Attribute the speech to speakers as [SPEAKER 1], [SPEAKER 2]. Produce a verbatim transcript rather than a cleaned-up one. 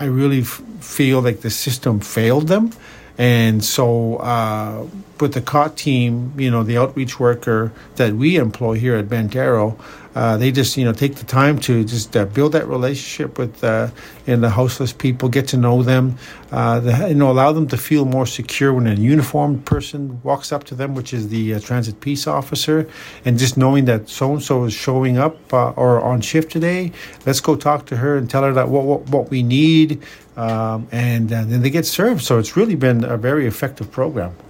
[SPEAKER 1] I really f- feel like the system failed them. And so uh, with the C O T team, you know, the outreach worker that we employ here at Bandero, uh, they just, you know, take the time to just uh, build that relationship with uh, and the houseless people, get to know them, uh, the, you know, allow them to feel more secure when a uniformed person walks up to them, which is the uh, transit peace officer, and just knowing that so-and-so is showing up uh, or on shift today, let's go talk to her and tell her that what, what, what we need, um, and uh, then they get served. So it's really been a very effective program.